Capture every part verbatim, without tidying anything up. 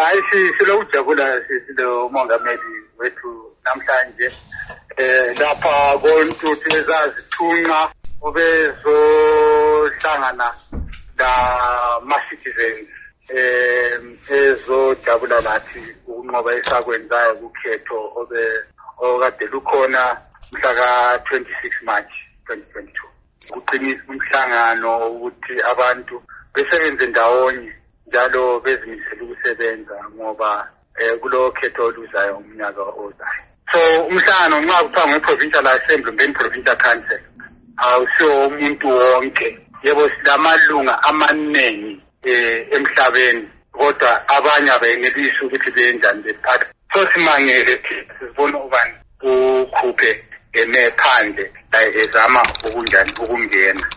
hayi silokujabula silo mongameli wethu namhlanje eh lapha kontuthu ezazithunqa ubezohlangana la ma citizens eh ezojabula lathi ukunqoba esakwenzayo ukhetho obe okade lukhona mhla ka twenty-six March twenty twenty-two. Kuqinisa umhlangano ukuthi abantu besebenze ndawonye njalo bezimisela ukusebenza ngoba eh kulo khetho oluzayo umnyaka ozayo. So umhlangano nxa kuthiwa nge-provincial assembly kumbe provincial council awusiwo umuntu wonke, yebo silamalunga amaningi eh emhlabeni kodwa abanye abayenelisi ukuthi benjani bephatha. So simangele sibona ubani ukhuphe emephandle la ezama ukunjani ukungena.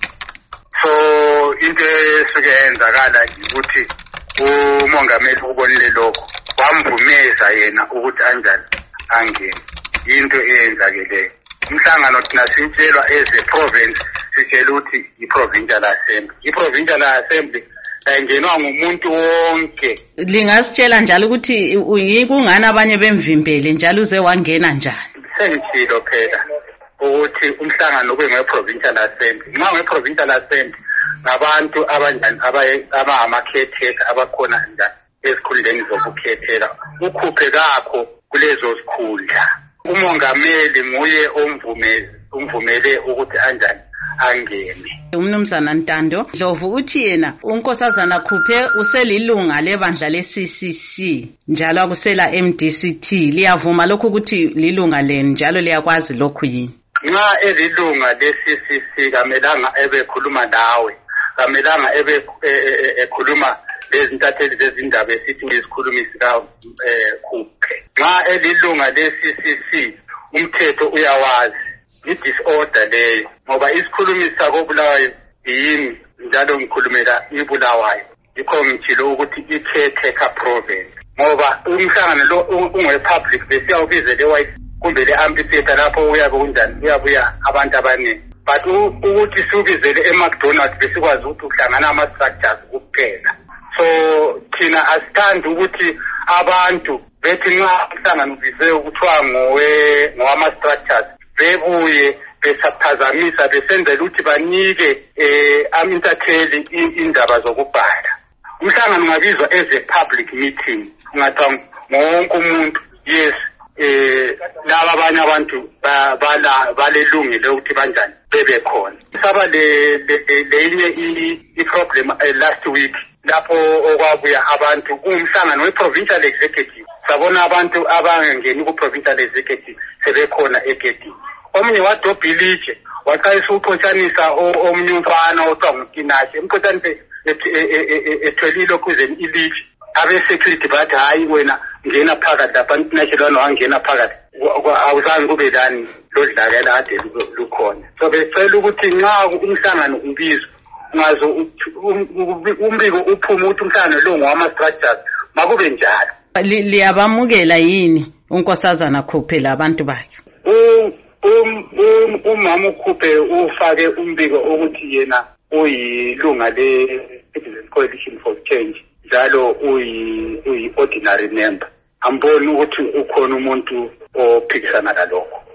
So into esuke yenzakala ukuthi umongameli ubonile lokho wamvumeza yena ukuthi anjani angene. Into eyenzakeleyo umhlangano thina sitshelwa as a province sitshela ukuthi i-provincial assembly i-provincial assembly ayingenwa ngumuntu wonke. Lingasitshela njalo ukuthi kungani abanye bemvimbele njalo uze wangena njani? Sengitshilo phela ukuthi umhlangano ube nge-provincial assembly. Nxa nge-provincial assembly ngabantu abanjani abangama-caretaker abakhona njani ezikhundleni zokukhethela ukhuphe kakho kulezo zikhundla. Umongameli nguye omvumele umvumele ukuthi anjani angene. Umnumzana Ntando Ndlovu uthi yena unkosazana Khuphe uselilunga lebandla le-C C C njalo akusela M D C T. Liyavuma lokho ukuthi lilunga leni njalo liyakwazi lokhu yini? Nxa elilunga le-C C C kamelanga ebekhuluma nawe, kamelanga ebe ekhuluma lezintatheli zezindaba esithi izikhulumi sika Khuphe. Nxa elilunga le-C C C umthetho uyawazi i-disorder leyo ngoba isikhulumi sakobulawayo yimi njalo ngikhulumela ibulawayo. Yikho ngitshilo ukuthi i-caretaker province ngoba umhlangano lo unge-public besiyawubize le-white kumbe le-amphitheater lapho uyabe kunjani uyabuya abantu abaningi. But ukuthi siwubizele e-McDonald's besikwazi ukuthi uhlangana ama-structures kuphela. So thina asithandi ukuthi abantu bethi nxa umhlangano ubize ukuthiwa ngowe ngowama-structures bebuye besaphazamisa besenzela ukuthi banike eh amintatheli indaba zokubhala. Umhlangano ungabizwa as a public meeting, ungathiwa wonke umuntu. Yes, eh laba abanye abantu bala balelungile ukuthi banjani bebe khona. Saba le lenye i-problem last week lapho okwabuya abantu kumhlangano we-provincial executive. Sabona abantu abangeni ku-provincial executive sebekhona egedini. Omunye wadobhilitshe waqalisa ukuphotshanisa omunye umfana othiwa nguKinashe emphotshanise ethwelile okhuzeni ilitshe. Abe-security bathi hayi wena ngena phakathi lapha international wangena phakathi awuzange kube lani lodlakela ade lukhona. So becela ukuthi nxa umhlangano ubizwa ungaze umbiko uphume ukuthi umhlangano lo ngowama-structures makube njalo. Liyabamukela yini unkosazana Khuphe labantu bakhe? Um umama uKhuphe ufake umbiko ukuthi yena uyilunga le-Citizens Coalition for Change njalo uyi-ordinary member. Amboni ukuthi ukhona umuntu ophikisana lalokho.